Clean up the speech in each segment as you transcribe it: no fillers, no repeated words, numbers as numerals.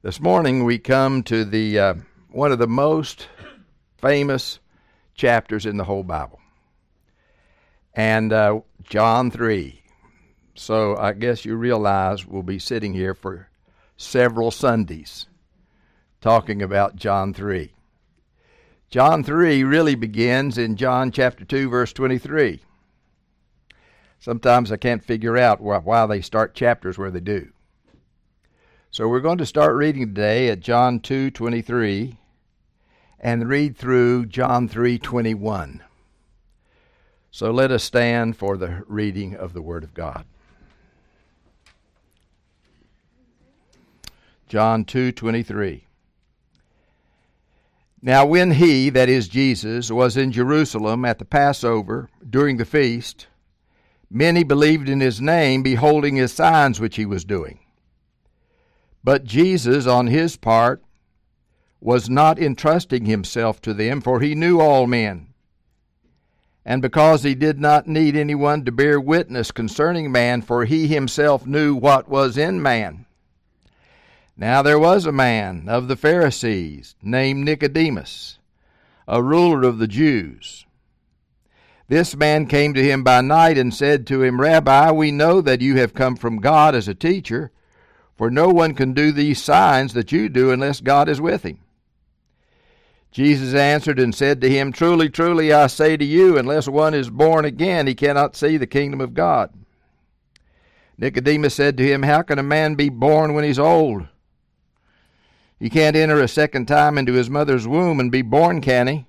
This morning we come to the one of the most famous chapters in the whole Bible, and John 3. So I guess you realize we'll be sitting here for several Sundays talking about John 3. John 3 really begins in John chapter 2, verse 23. Sometimes I can't figure out why they start chapters where they do. So we're going to start reading today at John 2:23 and read through John 3:21. So let us stand for the reading of the Word of God. John 2:23. Now when he, that is Jesus, was in Jerusalem at the Passover during the feast, many believed in his name, beholding his signs which he was doing. But Jesus, on his part, was not entrusting himself to them, for he knew all men. And because he did not need anyone to bear witness concerning man, for he himself knew what was in man. Now there was a man of the Pharisees named Nicodemus, a ruler of the Jews. This man came to him by night and said to him, Rabbi, we know that you have come from God as a teacher, for no one can do these signs that you do unless God is with him. Jesus answered and said to him, Truly, truly, I say to you, unless one is born again, he cannot see the kingdom of God. Nicodemus said to him, How can a man be born when he's old? He can't enter a second time into his mother's womb and be born, can he?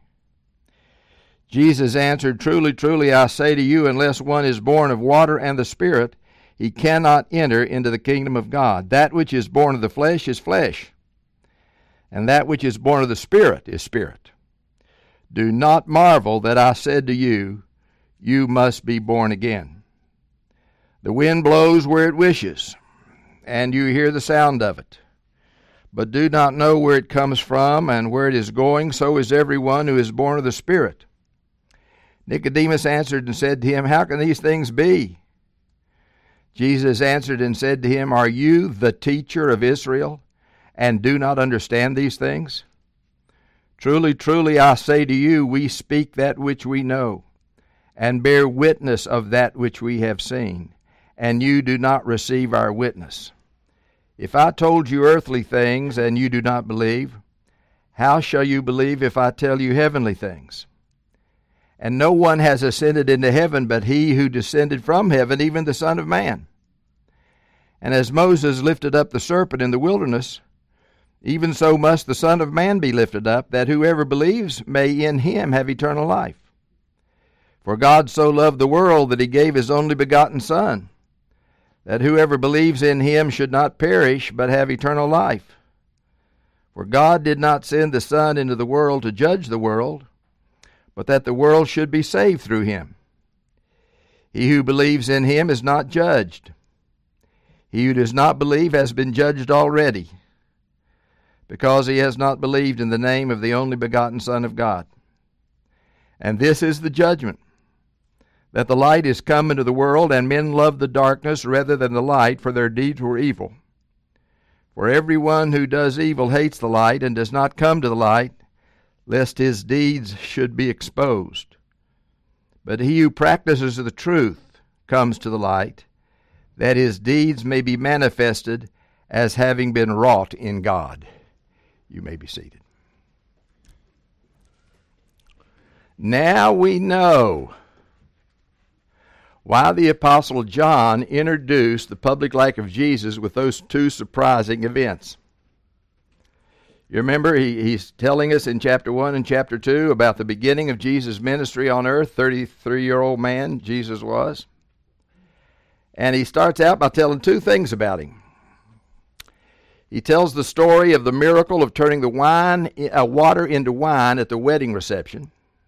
Jesus answered, Truly, truly, I say to you, unless one is born of water and the Spirit, he cannot enter into the kingdom of God. That which is born of the flesh is flesh, and that which is born of the Spirit is spirit. Do not marvel that I said to you, you must be born again. The wind blows where it wishes, and you hear the sound of it, but do not know where it comes from and where it is going. So is everyone who is born of the Spirit. Nicodemus answered and said to him, How can these things be? Jesus answered and said to him, Are you the teacher of Israel, and do not understand these things? Truly, truly, I say to you, we speak that which we know, and bear witness of that which we have seen, and you do not receive our witness. If I told you earthly things, and you do not believe, how shall you believe if I tell you heavenly things? And no one has ascended into heaven but he who descended from heaven, even the Son of Man. And as Moses lifted up the serpent in the wilderness, even so must the Son of Man be lifted up, that whoever believes may in him have eternal life. For God so loved the world that he gave his only begotten Son, that whoever believes in him should not perish but have eternal life. For God did not send the Son into the world to judge the world, but that the world should be saved through him. He who believes in him is not judged. He who does not believe has been judged already, because he has not believed in the name of the only begotten Son of God. And this is the judgment, that the light is come into the world, and men love the darkness rather than the light, for their deeds were evil. For everyone who does evil hates the light, and does not come to the light, lest his deeds should be exposed. But he who practices the truth comes to the light, that his deeds may be manifested as having been wrought in God. You may be seated. Now we know why the Apostle John introduced the public life of Jesus with those two surprising events. You remember, he's telling us in chapter 1 and chapter 2 about the beginning of Jesus' ministry on earth, 33-year-old man Jesus was. And he starts out by telling two things about him. He tells the story of the miracle of turning the water into wine at the wedding reception.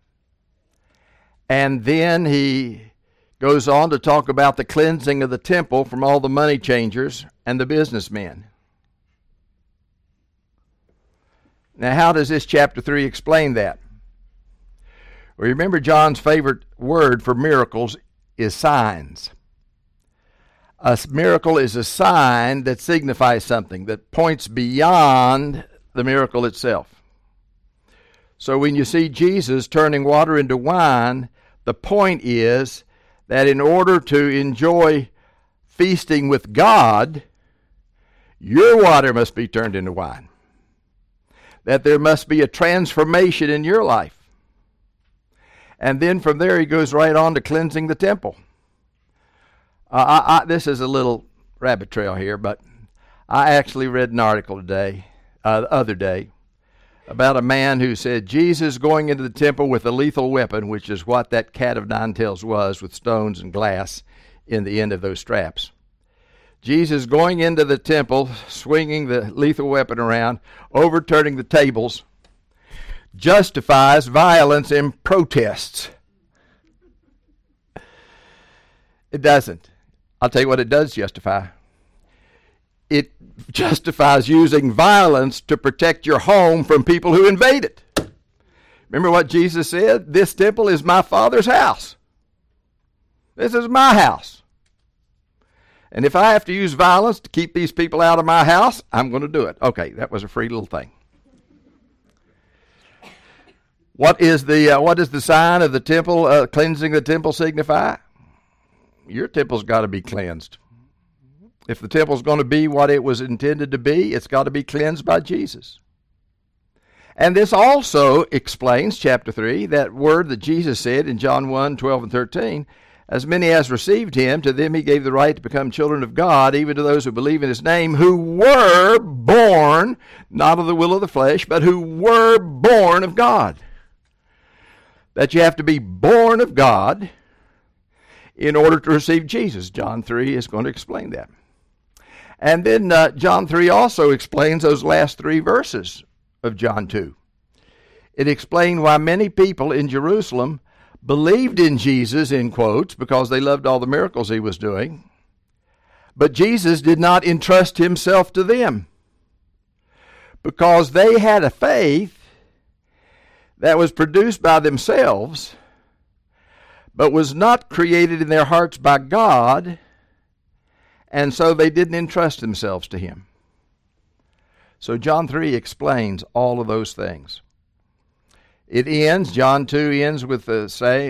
And then he goes on to talk about the cleansing of the temple from all the money changers and the businessmen. Now, how does this chapter 3 explain that? Well, remember, John's favorite word for miracles is signs. A miracle is a sign that signifies something, that points beyond the miracle itself. So when you see Jesus turning water into wine, the point is that in order to enjoy feasting with God, your water must be turned into wine. That there must be a transformation in your life. And then from there he goes right on to cleansing the temple. This is a little rabbit trail here, but I actually read an article the other day, about a man who said Jesus going into the temple with a lethal weapon, which is what that cat of nine tails was, with stones and glass in the end of those straps. Jesus going into the temple, swinging the lethal weapon around, overturning the tables, justifies violence in protests. It doesn't. I'll tell you what it does justify. It justifies using violence to protect your home from people who invade it. Remember what Jesus said? This temple is my Father's house. This is my house. And if I have to use violence to keep these people out of my house, I'm going to do it. Okay, that was a free little thing. What does the sign of the temple, cleansing the temple, signify? Your temple's got to be cleansed. If the temple's going to be what it was intended to be, it's got to be cleansed by Jesus. And this also explains, chapter 3, that word that Jesus said in John 1, 12 and 13, as many as received him, to them he gave the right to become children of God, even to those who believe in his name, who were born, not of the will of the flesh, but who were born of God. That you have to be born of God in order to receive Jesus. John 3 is going to explain that. And then John 3 also explains those last three verses of John 2. It explained why many people in Jerusalem believed in Jesus, in quotes, because they loved all the miracles he was doing. But Jesus did not entrust himself to them, because they had a faith that was produced by themselves, but was not created in their hearts by God, and so they didn't entrust themselves to him. So John 3 explains all of those things. It ends, John 2 ends with the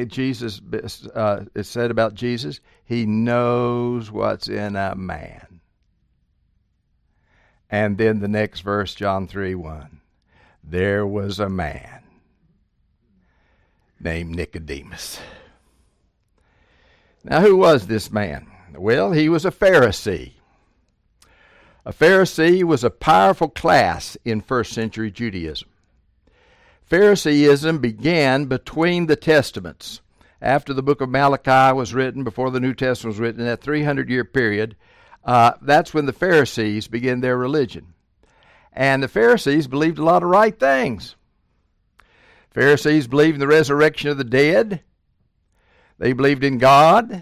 it said about Jesus, he knows what's in a man. And then the next verse, John 3:1, there was a man named Nicodemus. Now, who was this man? Well, he was a Pharisee. A Pharisee was a powerful class in first century Judaism. Phariseeism began between the Testaments. After the book of Malachi was written, before the New Testament was written, in that 300-year period, that's when the Pharisees began their religion. And the Pharisees believed a lot of right things. Pharisees believed in the resurrection of the dead. They believed in God.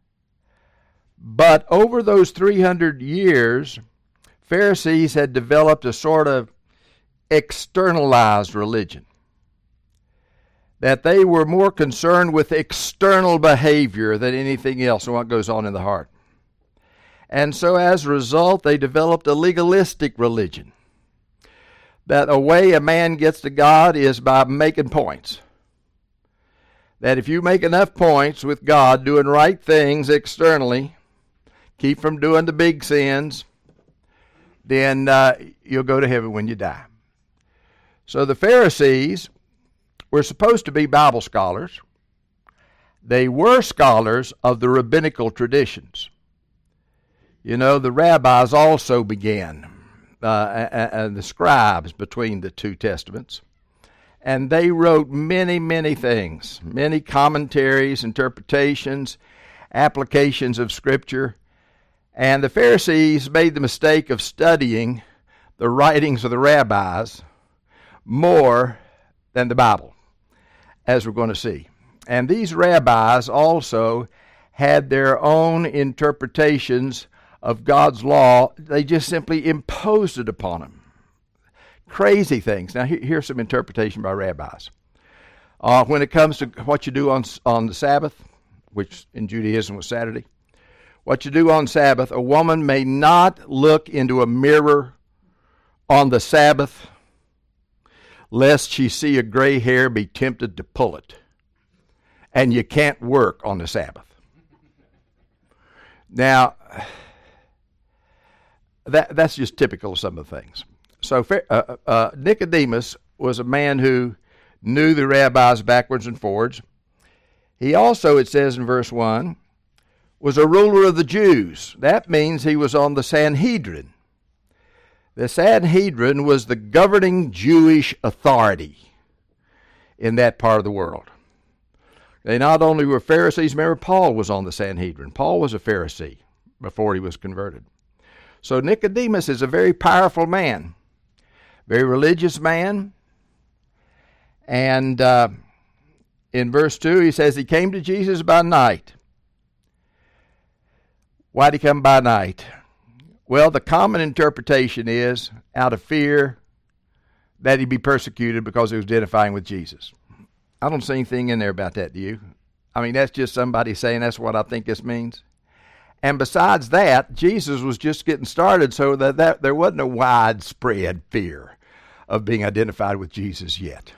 But over those 300 years, Pharisees had developed a sort of externalized religion. That they were more concerned with external behavior than anything else and what goes on in the heart. And so as a result, they developed a legalistic religion. That a way a man gets to God is by making points. That if you make enough points with God, doing right things externally, keep from doing the big sins, then you'll go to heaven when you die. So the Pharisees were supposed to be Bible scholars. They were scholars of the rabbinical traditions. You know, the rabbis also began, and the scribes between the two testaments. And they wrote many, many things, many commentaries, interpretations, applications of Scripture. And the Pharisees made the mistake of studying the writings of the rabbis more than the Bible, as we're going to see. And these rabbis also had their own interpretations of God's law. They just simply imposed it upon them. Crazy things. Now, here's some interpretation by rabbis. When it comes to what you do on the Sabbath, which in Judaism was Saturday, what you do on Sabbath, a woman may not look into a mirror on the Sabbath, lest she see a gray hair be tempted to pull it. And you can't work on the Sabbath. Now, that's just typical of some of the things. So Nicodemus was a man who knew the rabbis backwards and forwards. He also, it says in verse 1, was a ruler of the Jews. That means he was on the Sanhedrin. The Sanhedrin was the governing Jewish authority in that part of the world. They not only were Pharisees, remember Paul was on the Sanhedrin. Paul was a Pharisee before he was converted. So Nicodemus is a very powerful man, very religious man. And in verse 2 he says he came to Jesus by night. Why did he come by night? Well, the common interpretation is out of fear that he'd be persecuted because he was identifying with Jesus. I don't see anything in there about that, do you? I mean, that's just somebody saying that's what I think this means. And besides that, Jesus was just getting started, so that there wasn't a widespread fear of being identified with Jesus yet.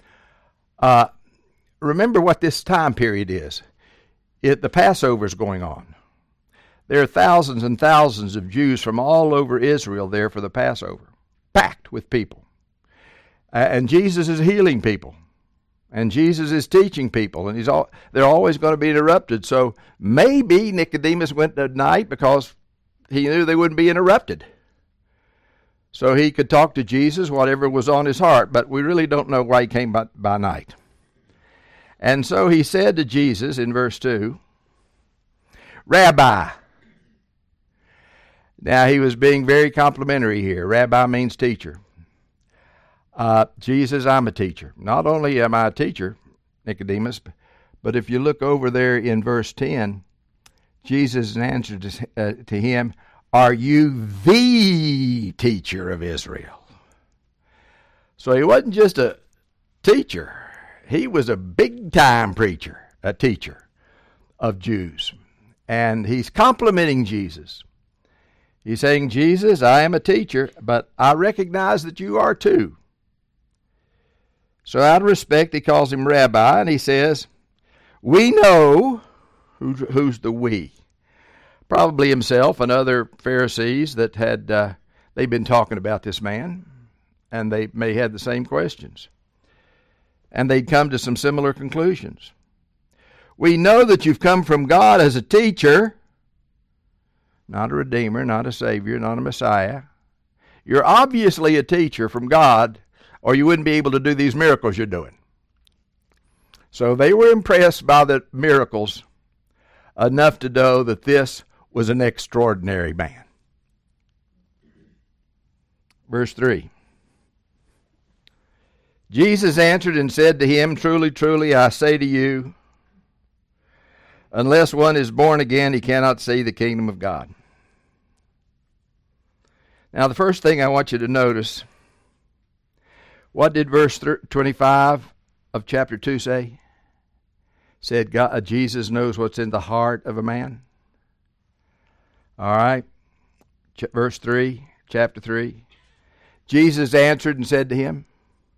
Remember what this time period is. The Passover is going on. There are thousands and thousands of Jews from all over Israel there for the Passover, packed with people. And Jesus is healing people. And Jesus is teaching people, and they're always going to be interrupted. So maybe Nicodemus went at night because he knew they wouldn't be interrupted. So he could talk to Jesus, whatever was on his heart, but we really don't know why he came by night. And so he said to Jesus in verse 2, Rabbi. Now he was being very complimentary here. Rabbi means teacher. Jesus, I'm a teacher. Not only am I a teacher, Nicodemus, but if you look over there in verse 10, Jesus answered to him, are you the teacher of Israel? So he wasn't just a teacher. He was a big-time preacher, a teacher of Jews. And he's complimenting Jesus. He's saying, Jesus, I am a teacher, but I recognize that you are too. So out of respect, he calls him Rabbi, and he says, we know, who's the we? Probably himself and other Pharisees that had, they'd been talking about this man, and they may have had the same questions. And they'd come to some similar conclusions. We know that you've come from God as a teacher, not a redeemer, not a savior, not a Messiah. You're obviously a teacher from God, or you wouldn't be able to do these miracles you're doing. So they were impressed by the miracles enough to know that this was an extraordinary man. Verse 3. Jesus answered and said to him, truly, truly, I say to you, unless one is born again, he cannot see the kingdom of God. Now, the first thing I want you to notice, what did verse 25 of chapter 2 say? Said Jesus knows what's in the heart of a man. All right. Verse 3, chapter 3. Jesus answered and said to him.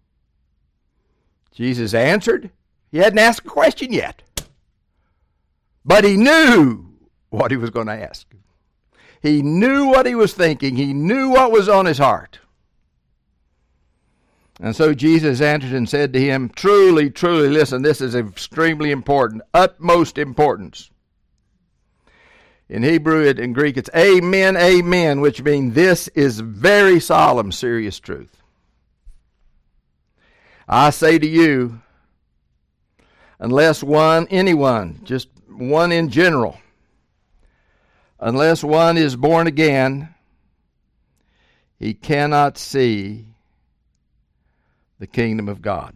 Jesus answered. He hadn't asked a question yet. But he knew what he was going to ask. He knew what he was thinking. He knew what was on his heart. And so Jesus answered and said to him, truly, truly, listen, this is extremely important, utmost importance. In Hebrew and in Greek, it's amen, amen, which means this is very solemn, serious truth. I say to you, unless anyone, just one in general, unless one is born again, he cannot see the kingdom of God.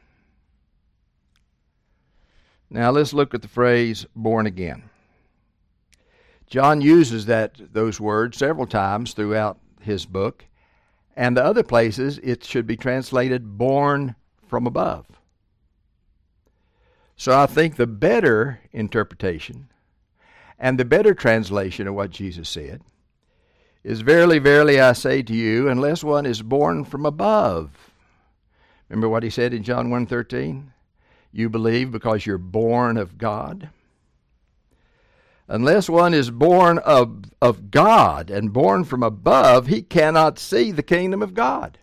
Now let's look at the phrase born again. John uses those words several times throughout his book, and the other places it should be translated born from above. So I think the better interpretation And the better translation of what Jesus said is, verily, verily, I say to you, unless one is born from above. Remember what he said in John 1:13? You believe because you're born of God. Unless one is born of God and born from above, he cannot see the kingdom of God.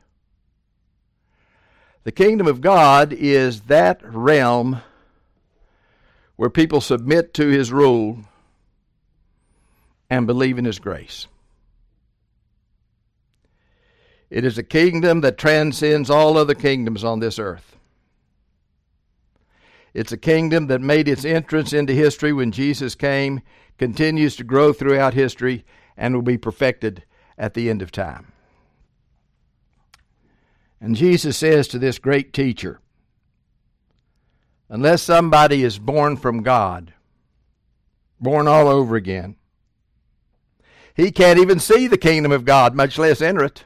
The kingdom of God is that realm where people submit to his rule and believe in his grace. It is a kingdom that transcends all other kingdoms on this earth. It's a kingdom that made its entrance into history when Jesus came, continues to grow throughout history, and will be perfected at the end of time. And Jesus says to this great teacher, unless somebody is born from God, born all over again, he can't even see the kingdom of God, much less enter it.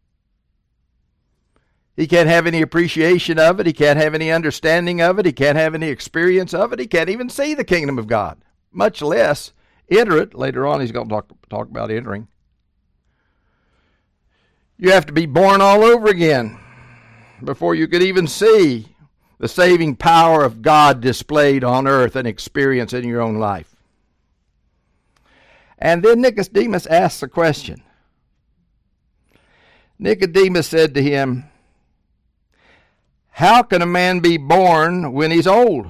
He can't have any appreciation of it. He can't have any understanding of it. He can't have any experience of it. He can't even see the kingdom of God, much less enter it. Later on, he's going to talk about entering. You have to be born all over again before you could even see the saving power of God displayed on earth and experience in your own life. And then Nicodemus asks a question. Nicodemus said to him, how can a man be born when he's old?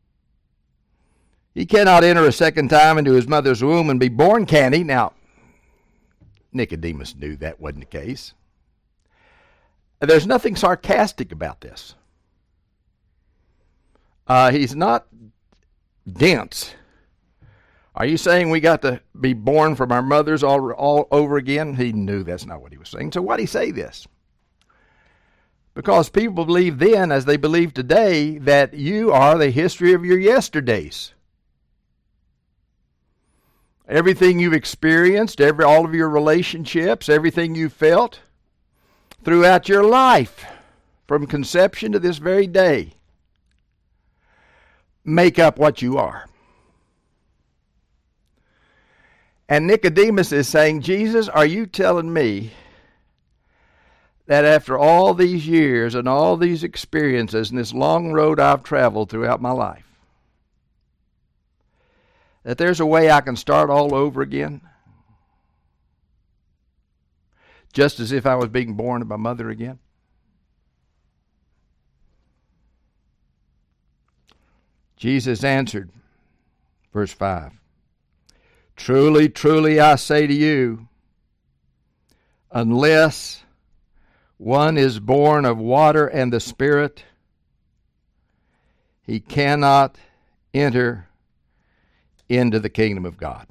He cannot enter a second time into his mother's womb and be born, can he? Now, Nicodemus knew that wasn't the case. There's nothing sarcastic about this. He's not dense. Are you saying we got to be born from our mothers all over again? He knew that's not what he was saying. So why did he say this? Because people believe then, as they believe today, that you are the history of your yesterdays. Everything you've experienced, all of your relationships, everything you've felt throughout your life, from conception to this very day, make up what you are. And Nicodemus is saying, Jesus, are you telling me that after all these years and all these experiences and this long road I've traveled throughout my life, that there's a way I can start all over again? Just as if I was being born of my mother again? Jesus answered, verse 5, truly, truly, I say to you, unless one is born of water and the Spirit, he cannot enter into the kingdom of God.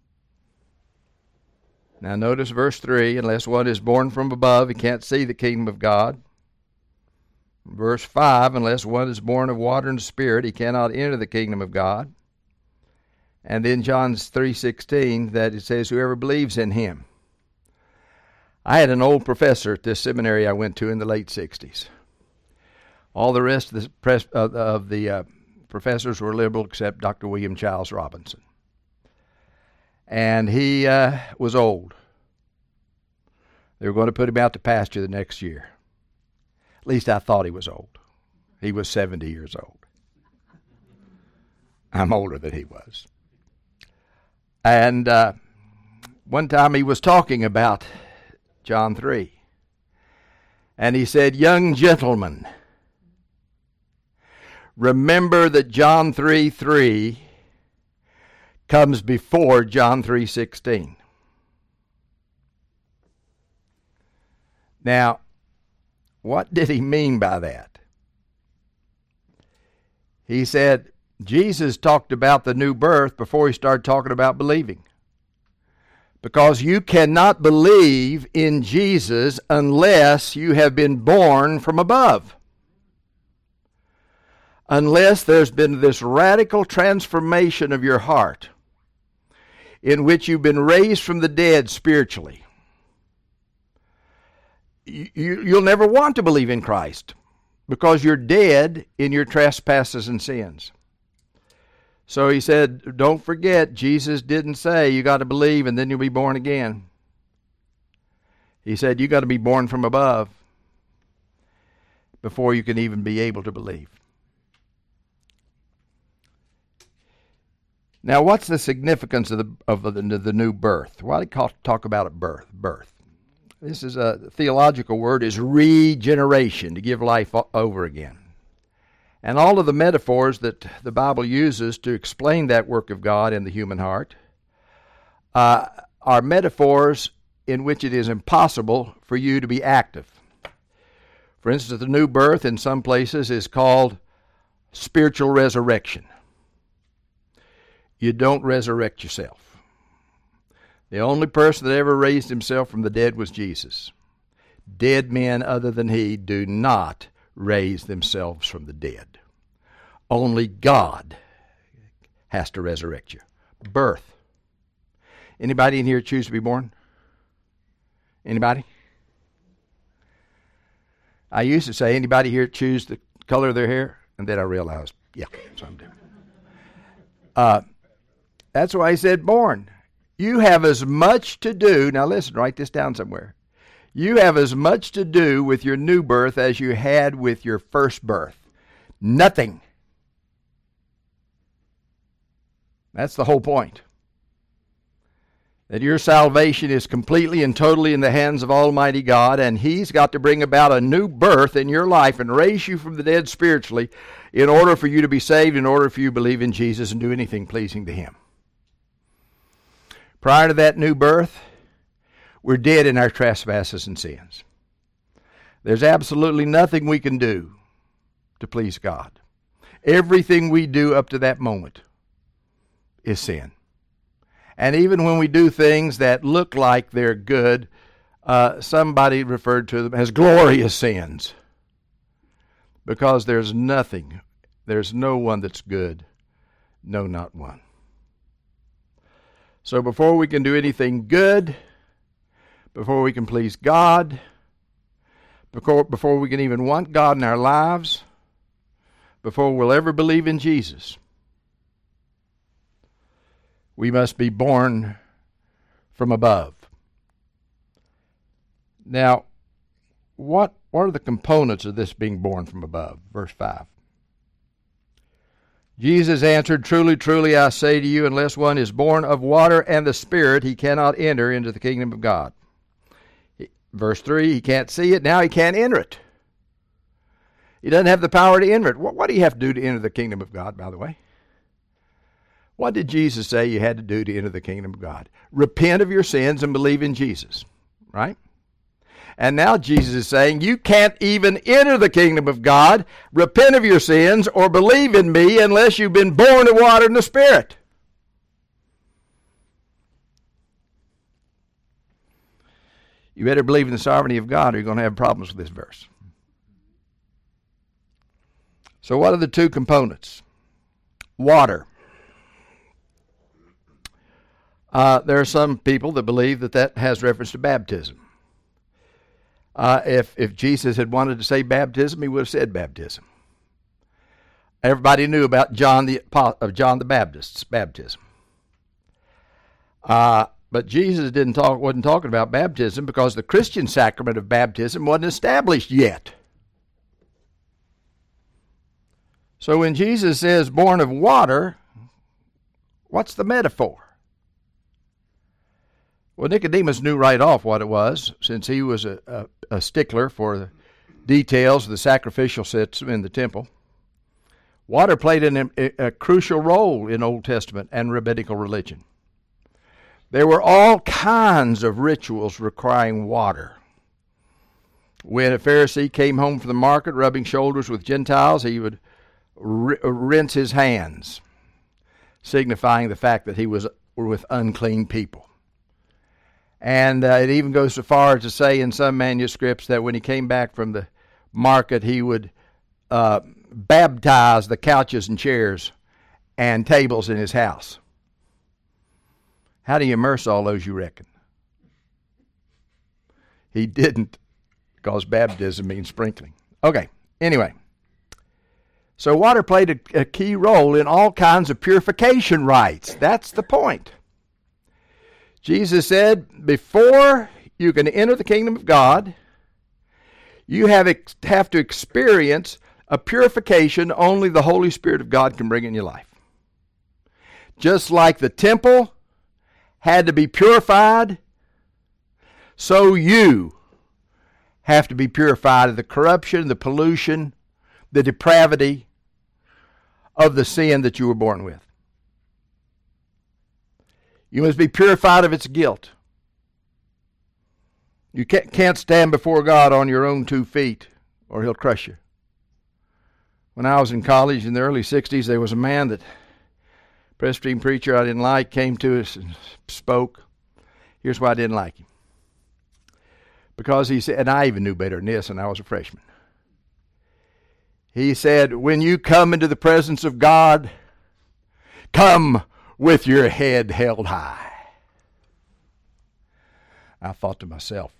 Now notice verse 3, unless one is born from above, he can't see the kingdom of God. Verse 5, unless one is born of water and Spirit, he cannot enter the kingdom of God. And then John 3:16, that it says, whoever believes in him. I had an old professor at this seminary I went to in the late 60s. All the rest of the professors were liberal except Dr. William Childs Robinson. And he was old. They were going to put him out to pasture the next year. At least I thought he was old. He was 70 years old. I'm older than he was. And one time he was talking about John 3. And he said, young gentlemen, remember that John 3:3 comes before John 3:16. Now, what did he mean by that? He said, Jesus talked about the new birth before he started talking about believing. Because you cannot believe in Jesus unless you have been born from above. Unless there's been this radical transformation of your heart in which you've been raised from the dead spiritually. You'll never want to believe in Christ because you're dead in your trespasses and sins. So he said, don't forget, Jesus didn't say you got to believe and then you'll be born again. He said you got to be born from above before you can even be able to believe. Now, what's the significance of the new birth? Why do they talk about it birth? This is a theological word, is regeneration, to give life over again. And all of the metaphors that the Bible uses to explain that work of God in the human heart are metaphors in which it is impossible for you to be active. For instance, the new birth in some places is called spiritual resurrection. You don't resurrect yourself. The only person that ever raised himself from the dead was Jesus. Dead men other than he do not raise themselves from the dead. Only God has to resurrect you. Birth. Anybody in here choose to be born? Anybody? I used to say, anybody here choose the color of their hair? And then I realized, yeah, some do. That's why I said born. You have as much to do, now listen, write this down somewhere. You have as much to do with your new birth as you had with your first birth. Nothing. That's the whole point. That your salvation is completely and totally in the hands of Almighty God, and He's got to bring about a new birth in your life and raise you from the dead spiritually in order for you to be saved, in order for you to believe in Jesus and do anything pleasing to Him. Prior to that new birth, we're dead in our trespasses and sins. There's absolutely nothing we can do to please God. Everything we do up to that moment is sin. And even when we do things that look like they're good, somebody referred to them as glorious sins. Because there's no one that's good. No, not one. So before we can do anything good, before we can please God, before we can even want God in our lives, before we'll ever believe in Jesus, we must be born from above. Now, what are the components of this being born from above? Verse 5. Jesus answered, "Truly, truly, I say to you, unless one is born of water and the Spirit, he cannot enter into the kingdom of God." Verse 3, he can't see it, now he can't enter it. He doesn't have the power to enter it. What do you have to do to enter the kingdom of God, by the way? What did Jesus say you had to do to enter the kingdom of God? Repent of your sins and believe in Jesus, right? And now Jesus is saying, you can't even enter the kingdom of God, repent of your sins, or believe in me unless you've been born of water and the Spirit. You better believe in the sovereignty of God or you're going to have problems with this verse. So what are the two components? Water. There are some people that believe that has reference to baptism. If Jesus had wanted to say baptism, he would have said baptism. Everybody knew about John the Baptist's baptism. But Jesus wasn't talking about baptism because the Christian sacrament of baptism wasn't established yet. So when Jesus says born of water, what's the metaphor? Well, Nicodemus knew right off what it was, since he was a stickler for the details of the sacrificial system in the temple. Water played a crucial role in Old Testament and rabbinical religion. There were all kinds of rituals requiring water. When a Pharisee came home from the market rubbing shoulders with Gentiles, he would rinse his hands, signifying the fact that he was with unclean people. And it even goes so far as to say in some manuscripts that when he came back from the market, he would baptize the couches and chairs and tables in his house. How do you immerse all those, you reckon? He didn't, because baptism means sprinkling. Okay, anyway. So water played a key role in all kinds of purification rites. That's the point. Jesus said, before you can enter the kingdom of God, you have to experience a purification only the Holy Spirit of God can bring in your life. Just like the temple had to be purified, so you have to be purified of the corruption, the pollution, the depravity of the sin that you were born with. You must be purified of its guilt. You can't stand before God on your own 2 feet, or He'll crush you. When I was in college in the early 60s, there was a man that, Presbyterian preacher I didn't like, came to us and spoke. Here's why I didn't like him. Because he said, and I even knew better than this, and I was a freshman. He said, when you come into the presence of God, come with your head held high. I thought to myself,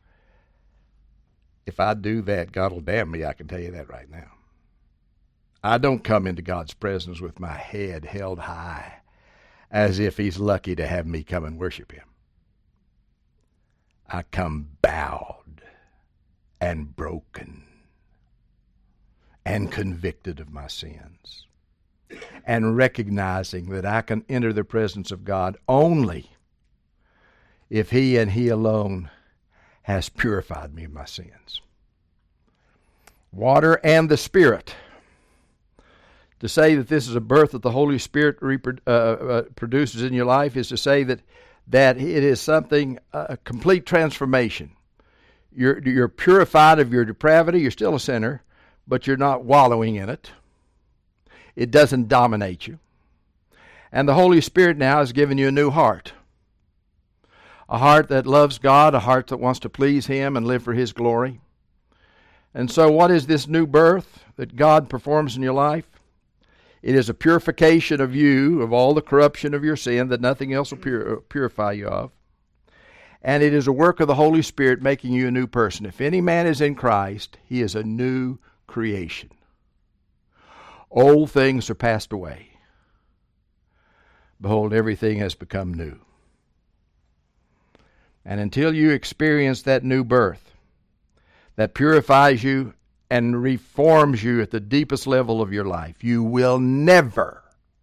if I do that, God will damn me, I can tell you that right now. I don't come into God's presence with my head held high as if He's lucky to have me come and worship Him. I come bowed and broken and convicted of my sins, and recognizing that I can enter the presence of God only if He and He alone has purified me of my sins. Water and the Spirit. To say that this is a birth that the Holy Spirit produces in your life is to say that it is something, a complete transformation. You're purified of your depravity. You're still a sinner, but you're not wallowing in it. It doesn't dominate you. And the Holy Spirit now has given you a new heart. A heart that loves God, a heart that wants to please Him and live for His glory. And so what is this new birth that God performs in your life? It is a purification of you, of all the corruption of your sin that nothing else will purify you of. And it is a work of the Holy Spirit making you a new person. If any man is in Christ, he is a new creation. Old things are passed away. Behold, everything has become new. And until you experience that new birth that purifies you and reforms you at the deepest level of your life, you will never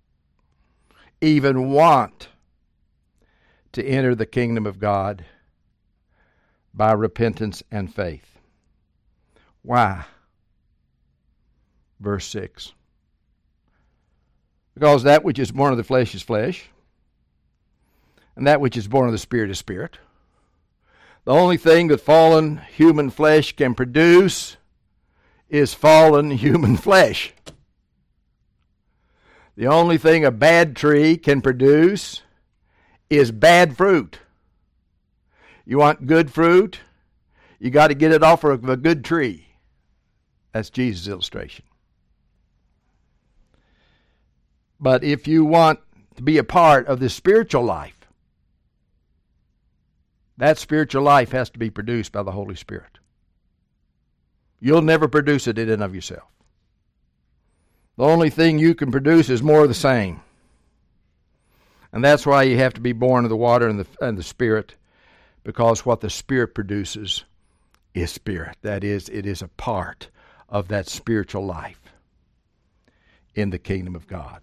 even want to enter the kingdom of God by repentance and faith. Why? Verse 6. Because that which is born of the flesh is flesh, and that which is born of the Spirit is spirit. The only thing that fallen human flesh can produce is fallen human flesh. The only thing a bad tree can produce is bad fruit. You want good fruit? You got to get it off of a good tree. That's Jesus' illustration. But if you want to be a part of the spiritual life, that spiritual life has to be produced by the Holy Spirit. You'll never produce it in and of yourself. The only thing you can produce is more of the same. And that's why you have to be born of the water and the Spirit, because what the Spirit produces is spirit. That is, it is a part of that spiritual life in the kingdom of God.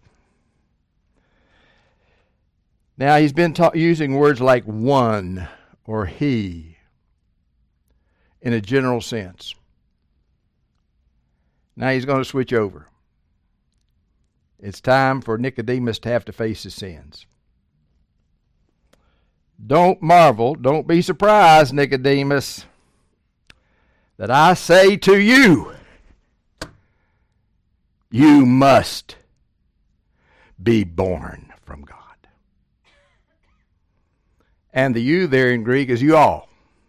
Now, he's been using words like one or he in a general sense. Now he's going to switch over. It's time for Nicodemus to have to face his sins. Don't marvel, don't be surprised, Nicodemus, that I say to you, you must be born from God. And the you there in Greek is you all.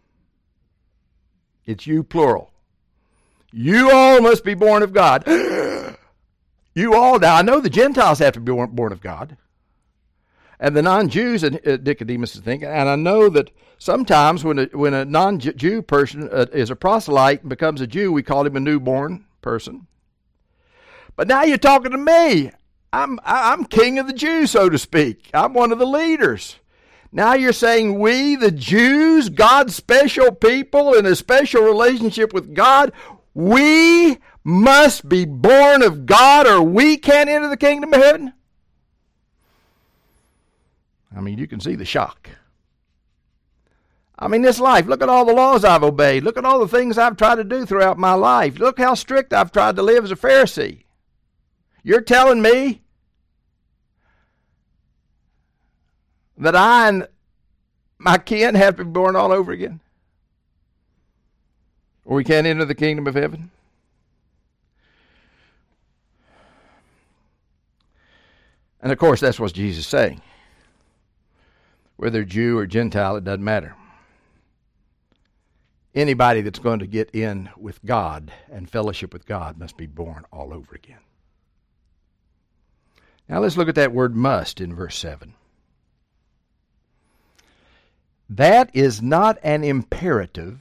It's you plural. You all must be born of God. You all. Now, I know the Gentiles have to be born of God. And the non-Jews, Nicodemus is thinking, and I know that sometimes when a non-Jew person is a proselyte and becomes a Jew, we call him a newborn person. But now you're talking to me. I'm king of the Jews, so to speak. I'm one of the leaders. Now you're saying we, the Jews, God's special people in a special relationship with God, we must be born of God or we can't enter the kingdom of heaven? I mean, you can see the shock. I mean, this life, look at all the laws I've obeyed. Look at all the things I've tried to do throughout my life. Look how strict I've tried to live as a Pharisee. You're telling me that I and my kin have to be born all over again? Or we can't enter the kingdom of heaven? And of course, that's what Jesus is saying. Whether Jew or Gentile, it doesn't matter. Anybody that's going to get in with God and fellowship with God must be born all over again. Now let's look at that word must in verse 7. That is not an imperative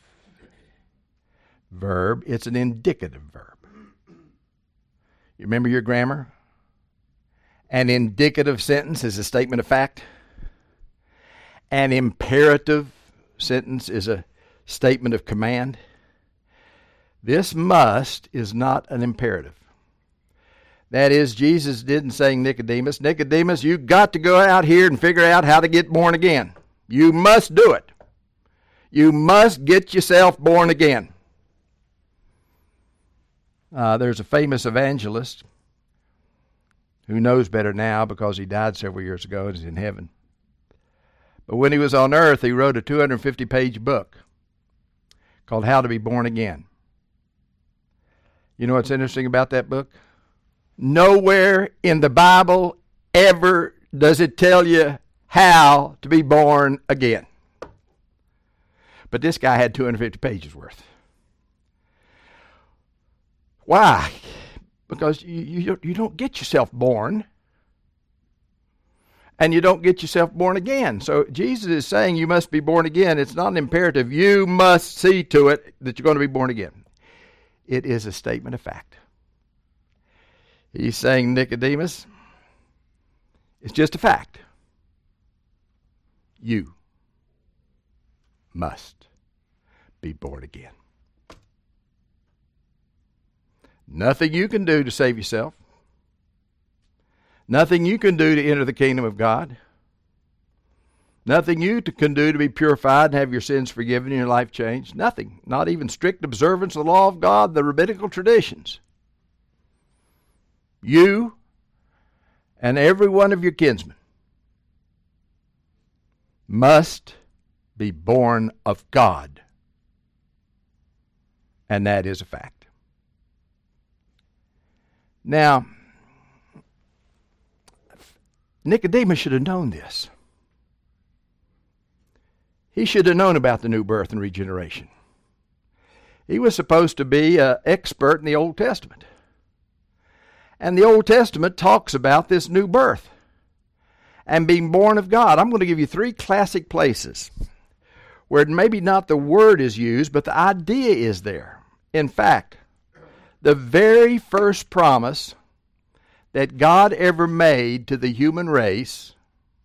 verb, it's an indicative verb. You remember your grammar? An indicative sentence is a statement of fact. An imperative sentence is a statement of command. This must is not an imperative. That is, Jesus didn't say Nicodemus, Nicodemus, you've got to go out here and figure out how to get born again. You must do it. You must get yourself born again. There's a famous evangelist who knows better now because he died several years ago and is in heaven. But when he was on earth, he wrote a 250-page book called How to Be Born Again. You know what's interesting about that book? Nowhere in the Bible ever does it tell you how to be born again. But this guy had 250 pages worth. Why? Because you don't get yourself born. And you don't get yourself born again. So Jesus is saying you must be born again. It's not an imperative. You must see to it that you're going to be born again. It is a statement of fact. He's saying, Nicodemus, it's just a fact. You must be born again. Nothing you can do to save yourself. Nothing you can do to enter the kingdom of God. Nothing you can do to be purified and have your sins forgiven and your life changed. Nothing. Not even strict observance of the law of God, the rabbinical traditions. You and every one of your kinsmen must be born of God. And that is a fact. Now, Nicodemus should have known this. He should have known about the new birth and regeneration. He was supposed to be an expert in the Old Testament. And the Old Testament talks about this new birth and being born of God. I'm going to give you 3 classic places where maybe not the word is used, but the idea is there. In fact, the very first promise that God ever made to the human race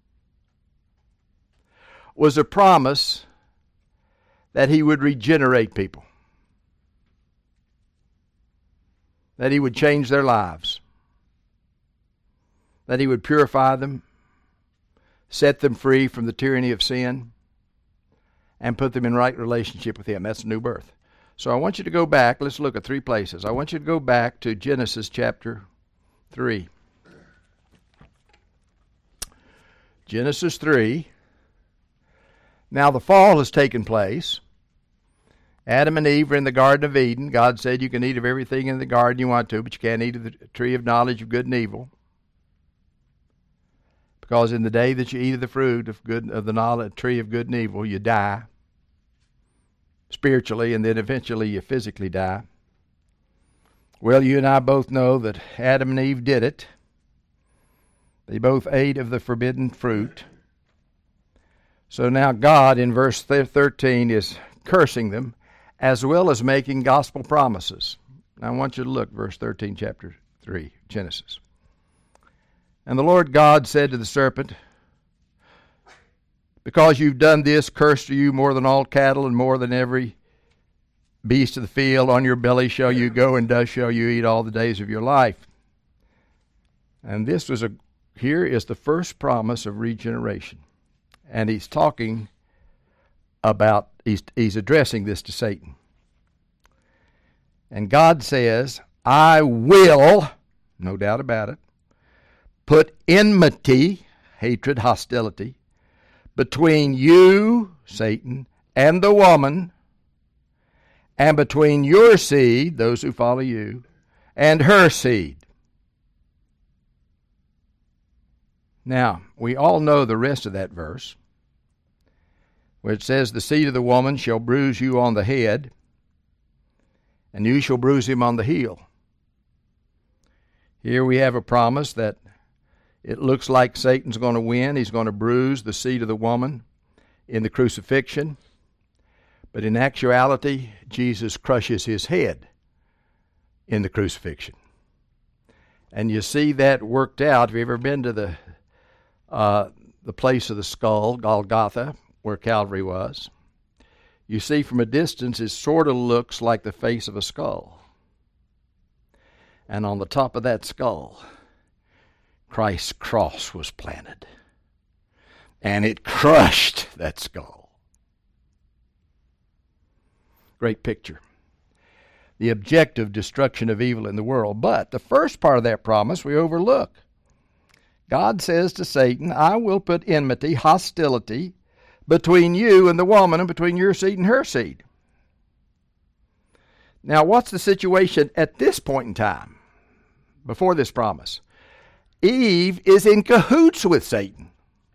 was a promise that He would regenerate people, that He would change their lives, that He would purify them, set them free from the tyranny of sin, and put them in right relationship with Him. That's the new birth. So I want you to go back. Let's look at 3 places. I want you to go back to Genesis chapter 3. Genesis 3. Now the fall has taken place. Adam and Eve are in the Garden of Eden. God said you can eat of everything in the garden you want to, but you can't eat of the tree of knowledge of good and evil. Because in the day that you eat of the fruit of the knowledge, tree of good and evil, you die spiritually, and then eventually you physically die. Well, you and I both know that Adam and Eve did it. They both ate of the forbidden fruit. So now God, in verse 13, is cursing them as well as making gospel promises. Now I want you to look, verse 13, chapter 3, Genesis. And the Lord God said to the serpent, because you've done this, cursed are you more than all cattle and more than every beast of the field. On your belly shall you go, and dust shall you eat all the days of your life. And here is the first promise of regeneration. And he's talking about, he's addressing this to Satan. And God says, I will, no doubt about it, put enmity, hatred, hostility, between you, Satan, and the woman, and between your seed, those who follow you, and her seed. Now, we all know the rest of that verse, where it says, the seed of the woman shall bruise you on the head, and you shall bruise him on the heel. Here we have a promise that it looks like Satan's going to win. He's going to bruise the seed of the woman in the crucifixion. But in actuality, Jesus crushes his head in the crucifixion. And you see that worked out. Have you ever been to the place of the skull, Golgotha, where Calvary was? You see from a distance, it sort of looks like the face of a skull. And on the top of that skull, Christ's cross was planted. And it crushed that skull. Great picture. The objective destruction of evil in the world. But the first part of that promise we overlook. God says to Satan, I will put enmity, hostility, between you and the woman, and between your seed and her seed. Now, what's the situation at this point in time, before this promise? Eve is in cahoots with Satan.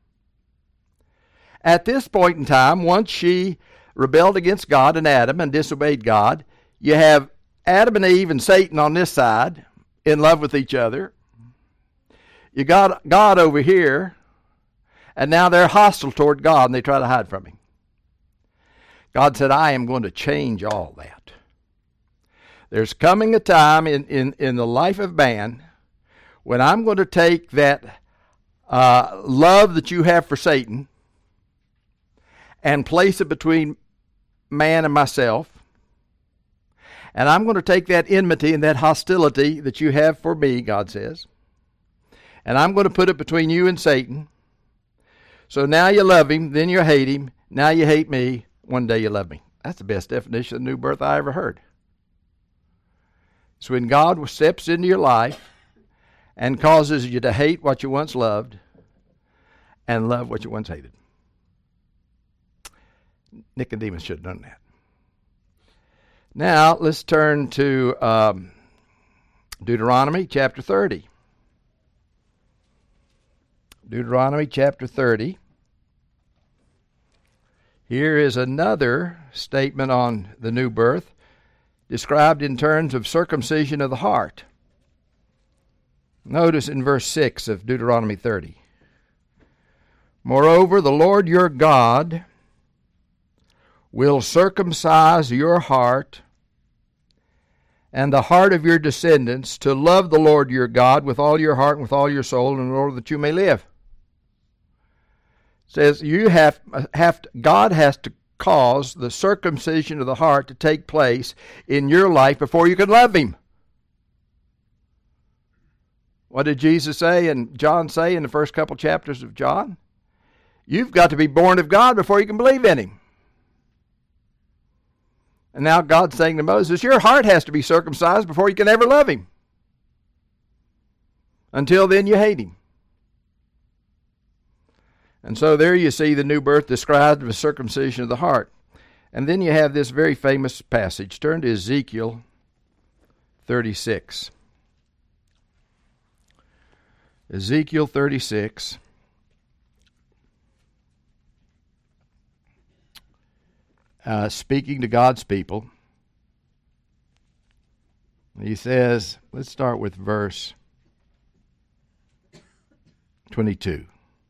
At this point in time, once she rebelled against God and Adam and disobeyed God, you have Adam and Eve and Satan on this side, in love with each other. You got God over here, and now they're hostile toward God, and they try to hide from him. God said, I am going to change all that. There's coming a time in the life of man when I'm going to take that love that you have for Satan and place it between man and myself. And I'm going to take that enmity and that hostility that you have for me, God says, and I'm going to put it between you and Satan. So now you love him, then you hate him, now you hate me, one day you love me. That's the best definition of new birth I ever heard. So when God steps into your life and causes you to hate what you once loved and love what you once hated. Nicodemus should have done that. Now, let's turn to Deuteronomy chapter 30. Deuteronomy chapter 30. Here is another statement on the new birth, described in terms of circumcision of the heart. Notice in verse 6 of Deuteronomy 30. Moreover, the Lord your God will circumcise your heart and the heart of your descendants to love the Lord your God with all your heart and with all your soul in order that you may live. It says God has to cause the circumcision of the heart to take place in your life before you can love him. What did Jesus say and John say in the first couple chapters of John? You've got to be born of God before you can believe in him. And now God's saying to Moses, your heart has to be circumcised before you can ever love him. Until then, you hate him. And so there you see the new birth described as circumcision of the heart. And then you have this very famous passage. Turn to Ezekiel 36. Ezekiel 36. Speaking to God's people. He says, let's start with verse 22.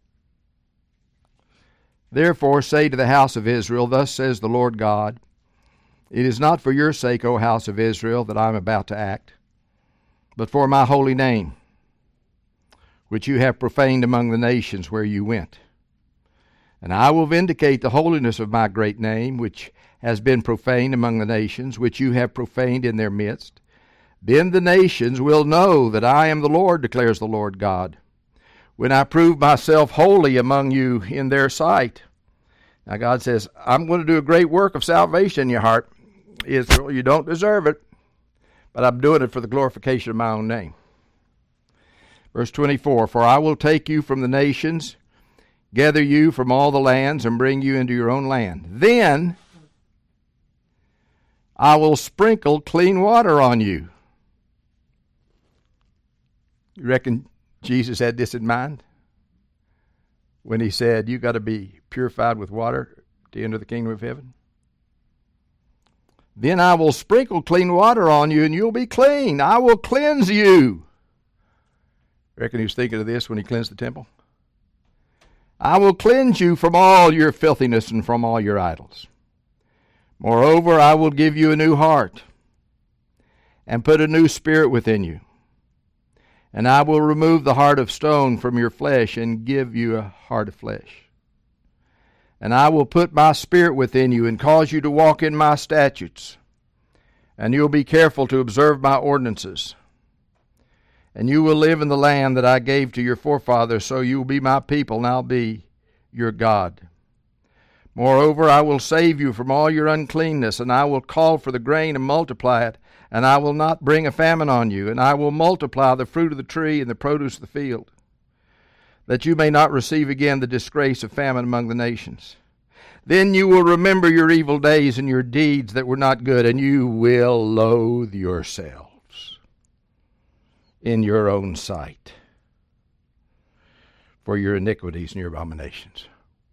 Therefore say to the house of Israel, thus says the Lord God, it is not for your sake, O house of Israel, that I am about to act, but for my holy name, which you have profaned among the nations where you went. And I will vindicate the holiness of my great name, which has been profaned among the nations, which you have profaned in their midst. Then the nations will know that I am the Lord, declares the Lord God, when I prove myself holy among you in their sight. Now God says, I'm going to do a great work of salvation in your heart. Israel, you don't deserve it, but I'm doing it for the glorification of my own name. Verse 24, for I will take you from the nations, gather you from all the lands, and bring you into your own land. Then I will sprinkle clean water on you. You reckon Jesus had this in mind when he said, you got to be purified with water to enter the kingdom of heaven? Then I will sprinkle clean water on you, and you'll be clean. I will cleanse you. Reckon he was thinking of this when he cleansed the temple? I will cleanse you from all your filthiness and from all your idols. Moreover, I will give you a new heart and put a new spirit within you. And I will remove the heart of stone from your flesh and give you a heart of flesh. And I will put my spirit within you and cause you to walk in my statutes. And you'll be careful to observe my ordinances. And you will live in the land that I gave to your forefathers, so you will be my people, and I'll be your God. Moreover, I will save you from all your uncleanness, and I will call for the grain and multiply it, and I will not bring a famine on you, and I will multiply the fruit of the tree and the produce of the field, that you may not receive again the disgrace of famine among the nations. Then you will remember your evil days and your deeds that were not good, and you will loathe yourselves in your own sight for your iniquities and your abominations.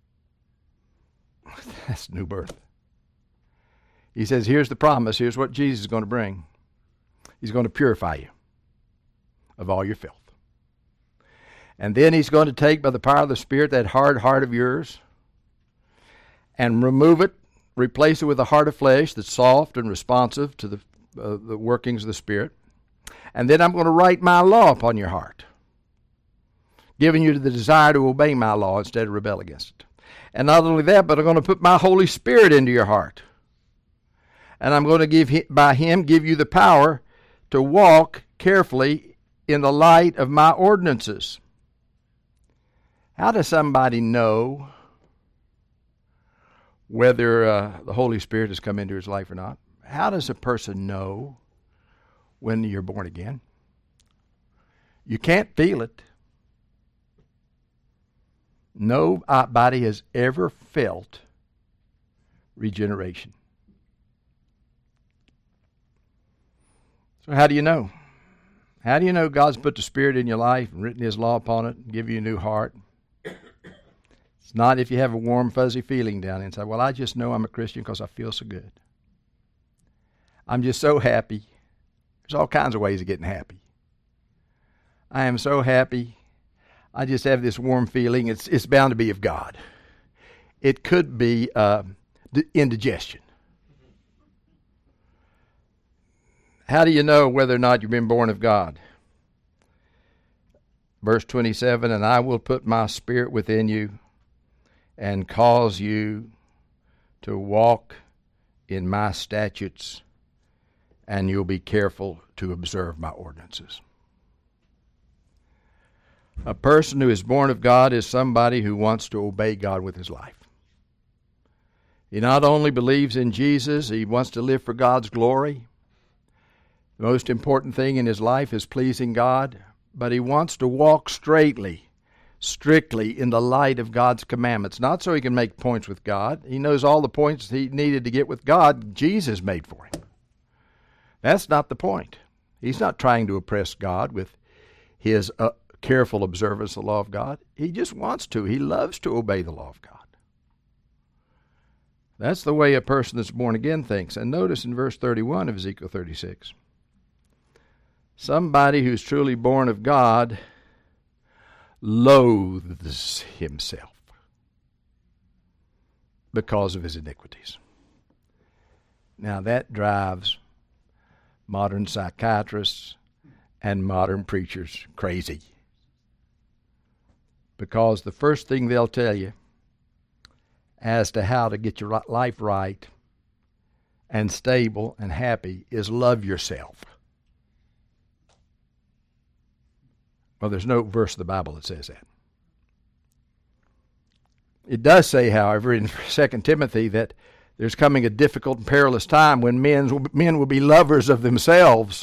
That's new birth. He says, here's the promise. Here's what Jesus is going to bring. He's going to purify you of all your filth. And then he's going to take, by the power of the Spirit, that hard heart of yours and remove it, replace it with a heart of flesh that's soft and responsive to the workings of the Spirit. And then I'm going to write my law upon your heart, giving you the desire to obey my law instead of rebel against it. And not only that, but I'm going to put my Holy Spirit into your heart. And I'm going to give you the power to walk carefully in the light of my ordinances. How does somebody know whether the Holy Spirit has come into his life or not? How does a person know when you're born again? You can't feel it. Nobody has ever felt regeneration. So how do you know? How do you know God's put the Spirit in your life and written His law upon it and give you a new heart? It's not if you have a warm, fuzzy feeling down inside. Well, I just know I'm a Christian because I feel so good. I'm just so happy. There's all kinds of ways of getting happy. I am so happy. I just have this warm feeling. It's bound to be of God. It could be indigestion. How do you know whether or not you've been born of God? Verse 27, and I will put my spirit within you and cause you to walk in my statutes, and you'll be careful to observe my ordinances. A person who is born of God is somebody who wants to obey God with his life. He not only believes in Jesus, he wants to live for God's glory. The most important thing in his life is pleasing God, but he wants to walk strictly in the light of God's commandments, not so he can make points with God. He knows all the points he needed to get with God, Jesus made for him. That's not the point. He's not trying to oppress God with his careful observance of the law of God. He just wants to. He loves to obey the law of God. That's the way a person that's born again thinks. And notice in verse 31 of Ezekiel 36, somebody who's truly born of God loathes himself because of his iniquities. Now that drives modern psychiatrists and modern preachers crazy. Because the first thing they'll tell you as to how to get your life right and stable and happy is love yourself. Well, there's no verse in the Bible that says that. It does say, however, in 2 Timothy that there's coming a difficult and perilous time when men will be lovers of themselves.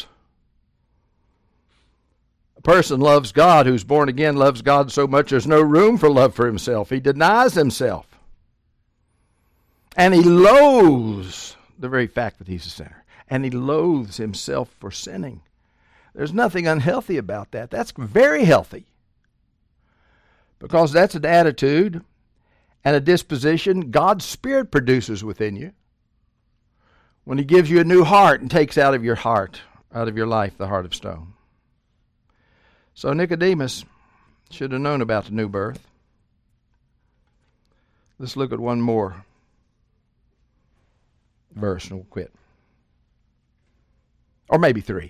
A person loves God who's born again, loves God so much there's no room for love for himself. He denies himself. And he loathes the very fact that he's a sinner. And he loathes himself for sinning. There's nothing unhealthy about that. That's very healthy. Because that's an attitude and a disposition God's Spirit produces within you when he gives you a new heart and takes out of your heart, out of your life, the heart of stone. So Nicodemus should have known about the new birth. Let's look at one more verse and we'll quit. Or maybe three.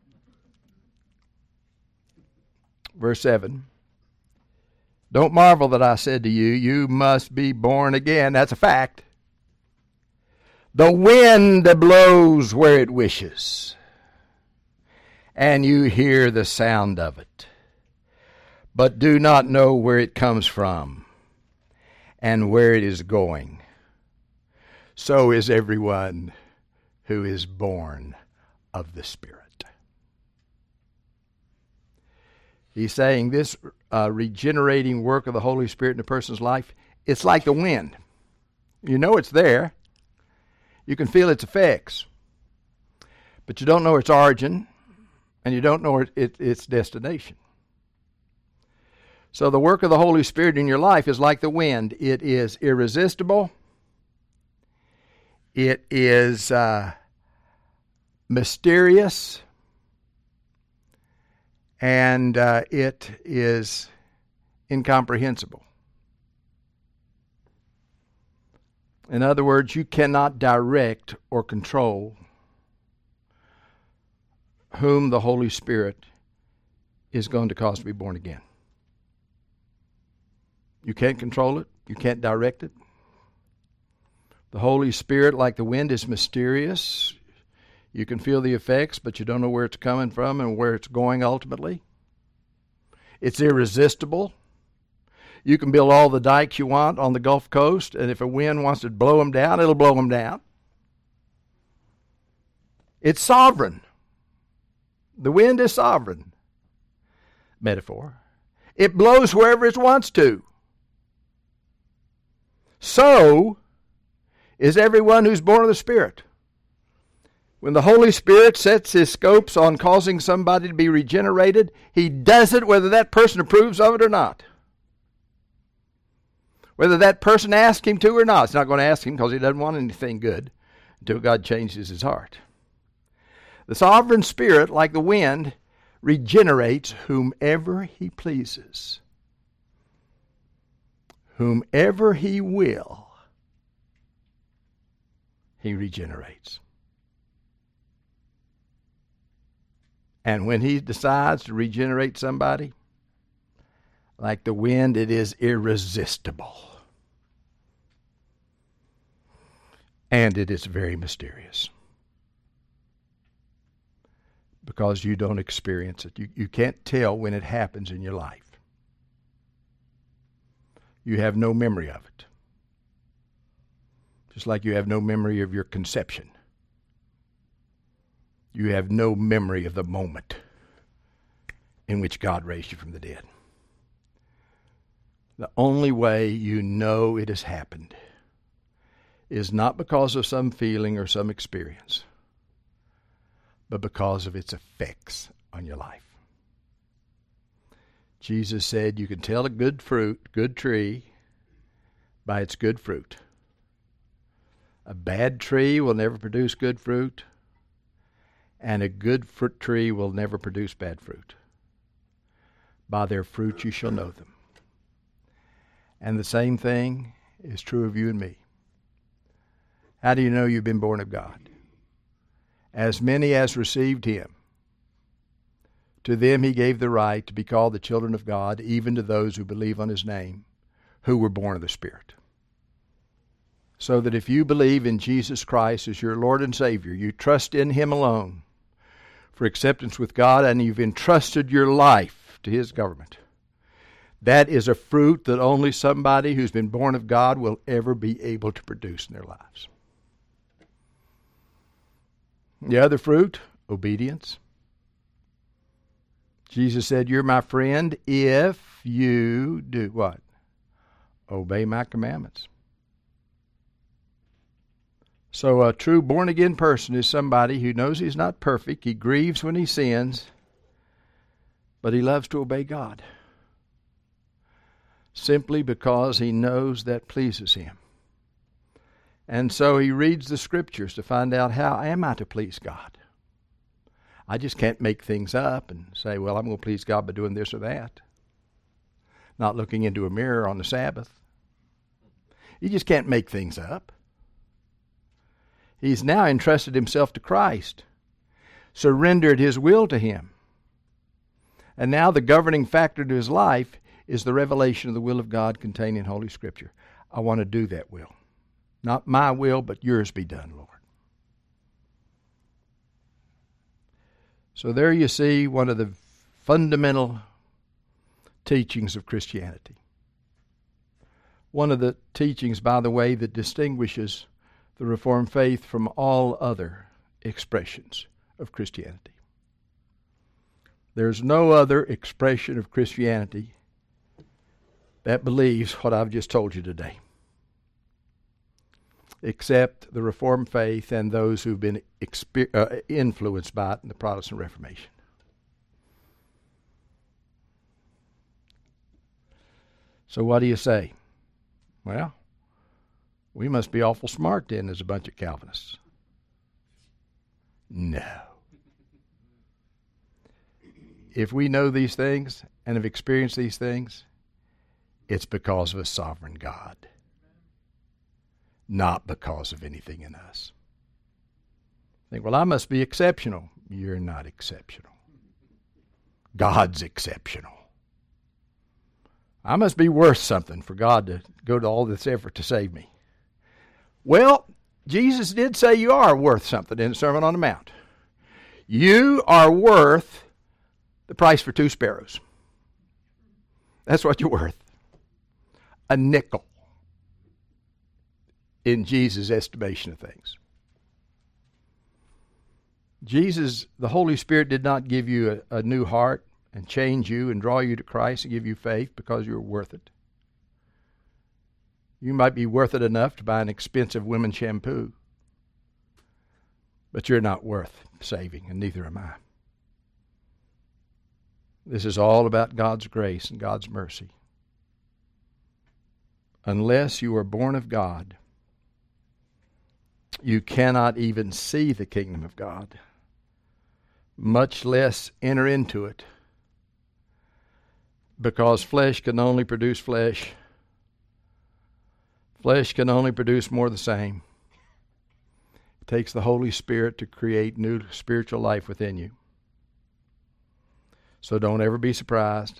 Verse 7. Don't marvel that I said to you, you must be born again. That's a fact. The wind blows where it wishes, and you hear the sound of it, but do not know where it comes from and where it is going. So is everyone who is born of the Spirit. He's saying this regenerating work of the Holy Spirit in a person's life, it's like the wind. You know it's there. You can feel its effects. But you don't know its origin, and you don't know its destination. So the work of the Holy Spirit in your life is like the wind. It is irresistible. It is mysterious. And it is incomprehensible. In other words, you cannot direct or control whom the Holy Spirit is going to cause to be born again. You can't control it. You can't direct it. The Holy Spirit, like the wind, is mysterious. You can feel the effects, but you don't know where it's coming from and where it's going ultimately. It's irresistible. You can build all the dikes you want on the Gulf Coast, and if a wind wants to blow them down, it'll blow them down. It's sovereign. The wind is sovereign. Metaphor. It blows wherever it wants to. So is everyone who's born of the Spirit. When the Holy Spirit sets his scopes on causing somebody to be regenerated, he does it whether that person approves of it or not. Whether that person asks him to or not. It's not going to ask him because he doesn't want anything good until God changes his heart. The sovereign Spirit, like the wind, regenerates whomever he pleases. Whomever he will, he regenerates. And when he decides to regenerate somebody, like the wind, it is irresistible. And it is very mysterious. Because you don't experience it. You can't tell when it happens in your life. You have no memory of it. Just like you have no memory of your conception. You have no memory of the moment in which God raised you from the dead. The only way you know it has happened is not because of some feeling or some experience, but because of its effects on your life. Jesus said you can tell a good tree, by its good fruit. A bad tree will never produce good fruit, and a good fruit tree will never produce bad fruit. By their fruit you shall know them. And the same thing is true of you and me. How do you know you've been born of God? As many as received him, To them he gave the right to be called the children of God, even to those who believe on his name, who were born of the Spirit. So that if you believe in Jesus Christ as your Lord and Savior, you trust in him alone for acceptance with God, and you've entrusted your life to his government, that is a fruit that only somebody who's been born of God will ever be able to produce in their lives. The other fruit, obedience. Jesus said, "You're my friend if you do" what? Obey my commandments. So a true born-again person is somebody who knows he's not perfect. He grieves when he sins, but he loves to obey God, simply because he knows that pleases him. And so he reads the Scriptures to find out, how am I to please God? I just can't make things up and say, well, I'm going to please God by doing this or that. Not looking into a mirror on the Sabbath. You just can't make things up. He's now entrusted himself to Christ, surrendered his will to him. And now the governing factor to his life is the revelation of the will of God contained in Holy Scripture. I want to do that will. Not my will, but yours be done, Lord. So there you see one of the fundamental teachings of Christianity. One of the teachings, by the way, that distinguishes the Reformed faith from all other expressions of Christianity. There's no other expression of Christianity that believes what I've just told you today, except the Reformed faith and those who've been influenced by it in the Protestant Reformation. So what do you say? Well, we must be awful smart then as a bunch of Calvinists. No. If we know these things and have experienced these things, it's because of a sovereign God, not because of anything in us. Think, well, I must be exceptional. You're not exceptional. God's exceptional. I must be worth something for God to go to all this effort to save me. Well, Jesus did say you are worth something in the Sermon on the Mount. You are worth the price for 2 sparrows. That's what you're worth. A nickel in Jesus' estimation of things. Jesus, the Holy Spirit, did not give you a new heart and change you and draw you to Christ and give you faith because you're worth it. You might be worth it enough to buy an expensive women's shampoo, but you're not worth saving, and neither am I. This is all about God's grace and God's mercy. Unless you are born of God, you cannot even see the kingdom of God, much less enter into it, because flesh can only produce flesh. Flesh can only produce more of the same. It takes the Holy Spirit to create new spiritual life within you. So don't ever be surprised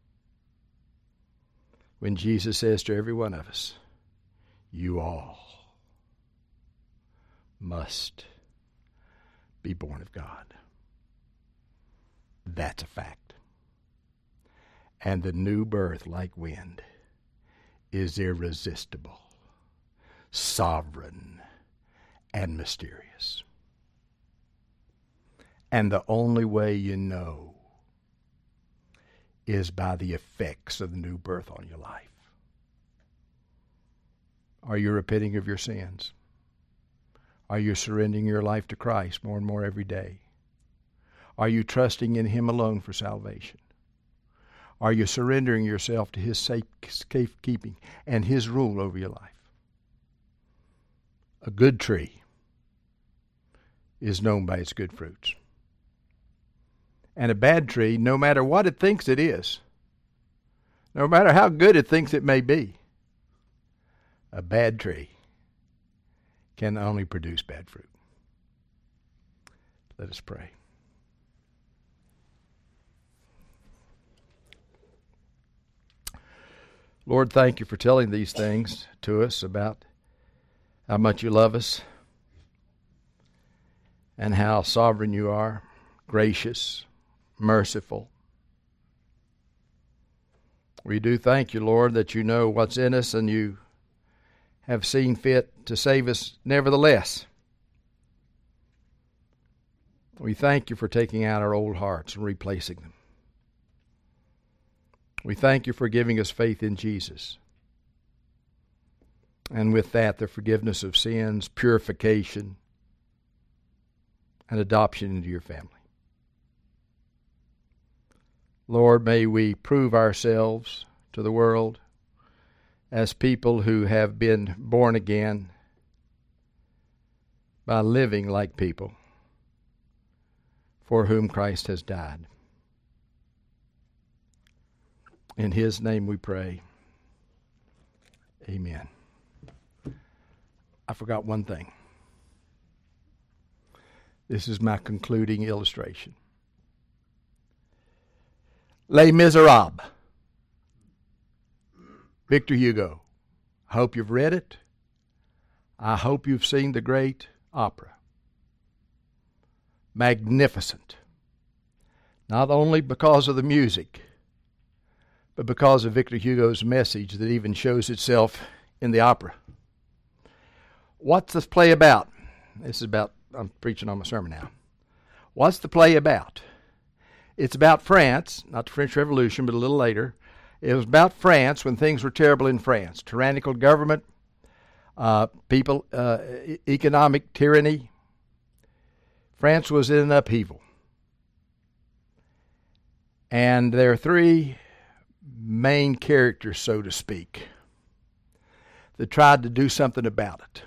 when Jesus says to every one of us, you all must be born of God. That's a fact. And the new birth, like wind, is irresistible, sovereign, and mysterious. And the only way you know is by the effects of the new birth on your life. Are you repenting of your sins? Are you surrendering your life to Christ more and more every day? Are you trusting in Him alone for salvation? Are you surrendering yourself to His safekeeping and His rule over your life? A good tree is known by its good fruits. And a bad tree, no matter what it thinks it is, no matter how good it thinks it may be, a bad tree can only produce bad fruit. Let us pray. Lord, thank you for telling these things to us about how much you love us and how sovereign you are, gracious, merciful. We do thank you, Lord, that you know what's in us and you have seen fit to save us nevertheless. We thank you for taking out our old hearts and replacing them. We thank you for giving us faith in Jesus. And with that, the forgiveness of sins, purification, and adoption into your family. Lord, may we prove ourselves to the world as people who have been born again by living like people for whom Christ has died. In his name we pray. Amen. I forgot one thing. This is my concluding illustration. Les Miserables. Victor Hugo. I hope you've read it. I hope you've seen the great opera. Magnificent. Not only because of the music, but because of Victor Hugo's message that even shows itself in the opera. What's this play about? I'm preaching on my sermon now. What's the play about? It's about France, not the French Revolution, but a little later. It was about France when things were terrible in France. Tyrannical government, economic tyranny. France was in upheaval. And there are three main characters, so to speak, that tried to do something about it.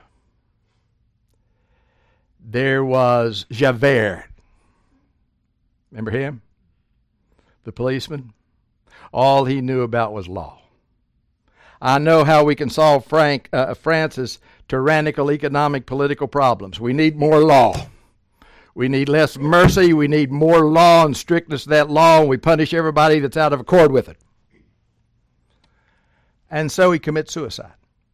There was Javert. Remember him? The policeman. All he knew about was law. I know how we can solve France's tyrannical economic political problems. We need more law. We need less mercy. We need more law and strictness of that law, and we punish everybody that's out of accord with it. And so he commits suicide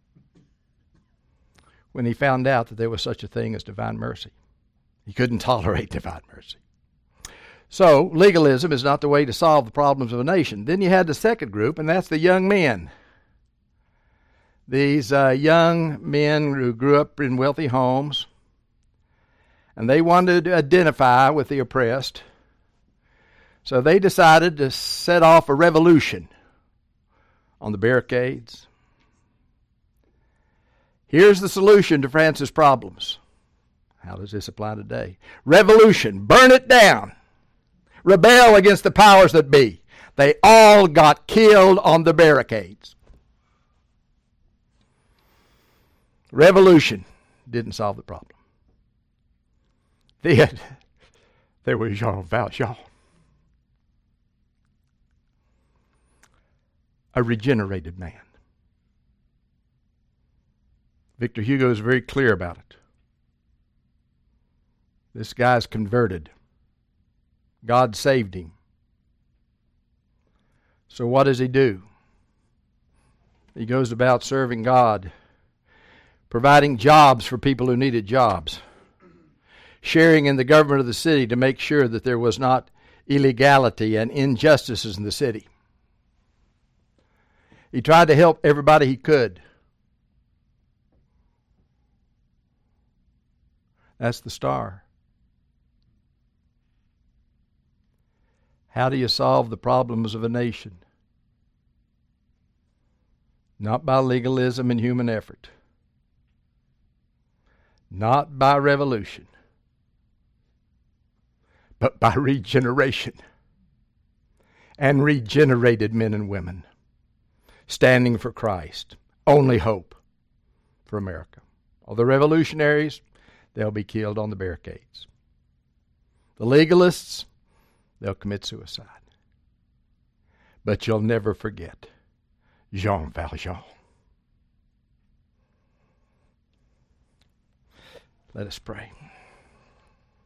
when he found out that there was such a thing as divine mercy. He couldn't tolerate divine mercy. So legalism is not the way to solve the problems of a nation. Then you had the second group, and that's the young men. These young men who grew up in wealthy homes, and they wanted to identify with the oppressed. So they decided to set off a revolution on the barricades. Here's the solution to France's problems. How does this apply today? Revolution. Burn it down. Rebel against the powers that be. They all got killed on the barricades. Revolution didn't solve the problem. Then there was Jean Valjean, a regenerated man. Victor Hugo is very clear about it. This guy's converted. God saved him. So what does he do? He goes about serving God, providing jobs for people who needed jobs, sharing in the government of the city to make sure that there was not illegality and injustices in the city. He tried to help everybody he could. That's the star. How do you solve the problems of a nation? Not by legalism and human effort. Not by revolution. But by regeneration. And regenerated men and women standing for Christ. Only hope for America. All the revolutionaries, they'll be killed on the barricades. The legalists, they'll commit suicide. But you'll never forget Jean Valjean. Let us pray.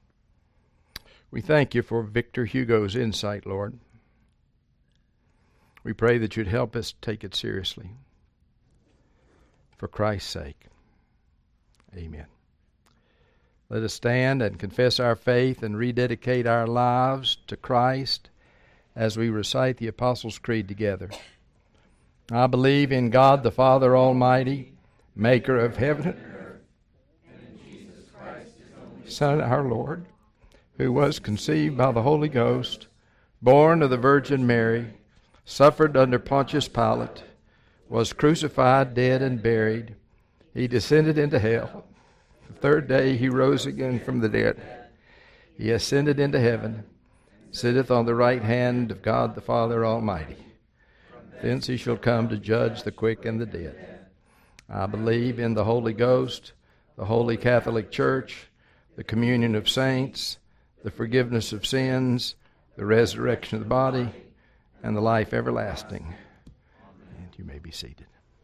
We thank you for Victor Hugo's insight, Lord. We pray that you'd help us take it seriously. For Christ's sake. Amen. Let us stand and confess our faith and rededicate our lives to Christ as we recite the Apostles' Creed together. I believe in God the Father Almighty, maker of heaven and earth, and in Jesus Christ, his only Son, our Lord, who was conceived by the Holy Ghost, born of the Virgin Mary, suffered under Pontius Pilate, was crucified, dead, and buried. He descended into hell. The third day he rose again from the dead. He ascended into heaven, sitteth on the right hand of God the Father Almighty. Thence he shall come to judge the quick and the dead. I believe in the Holy Ghost, the Holy Catholic Church, the communion of saints, the forgiveness of sins, the resurrection of the body, and the life everlasting. And you may be seated.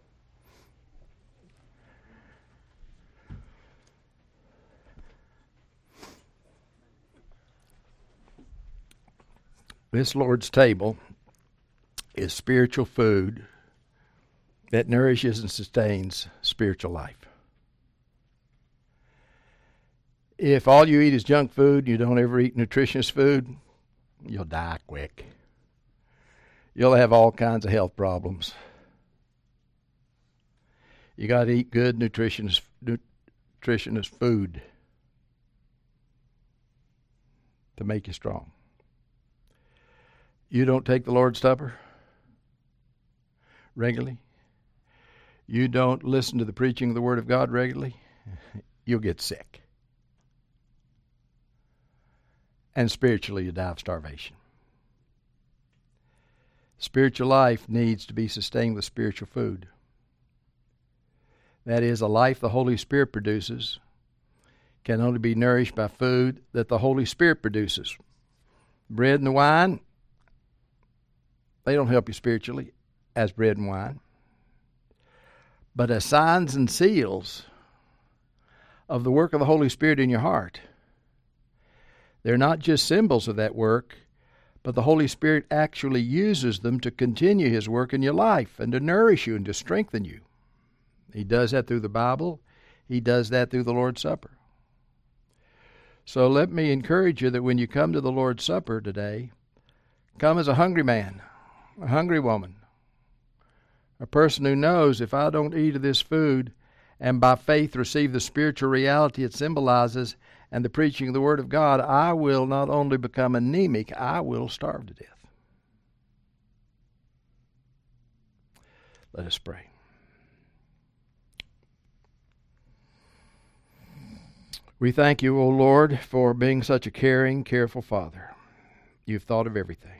This Lord's table is spiritual food that nourishes and sustains spiritual life. If all you eat is junk food, you don't ever eat nutritious food, you'll die quick. You'll have all kinds of health problems. You got to eat good nutritionist food to make you strong. You don't take the Lord's Supper regularly. You don't listen to the preaching of the Word of God regularly. You'll get sick. And spiritually, you die of starvation. Spiritual life needs to be sustained with spiritual food. That is, a life the Holy Spirit produces can only be nourished by food that the Holy Spirit produces. Bread and the wine, they don't help you spiritually as bread and wine. But as signs and seals of the work of the Holy Spirit in your heart, they're not just symbols of that work, but the Holy Spirit actually uses them to continue His work in your life and to nourish you and to strengthen you. He does that through the Bible. He does that through the Lord's Supper. So let me encourage you that when you come to the Lord's Supper today, come as a hungry man, a hungry woman, a person who knows if I don't eat of this food and by faith receive the spiritual reality it symbolizes and the preaching of the Word of God, I will not only become anemic, I will starve to death. Let us pray. We thank you, O Lord, for being such a caring, careful Father. You've thought of everything.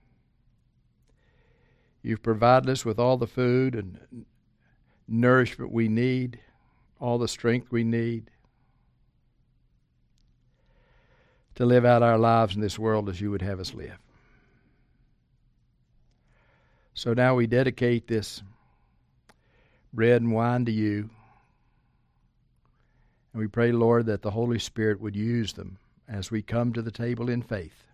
You've provided us with all the food and nourishment we need, all the strength we need to live out our lives in this world as you would have us live. So now we dedicate this bread and wine to you. And we pray, Lord, that the Holy Spirit would use them as we come to the table in faith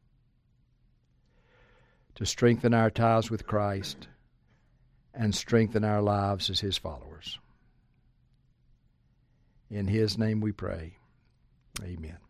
to strengthen our ties with Christ and strengthen our lives as His followers. In His name we pray. Amen.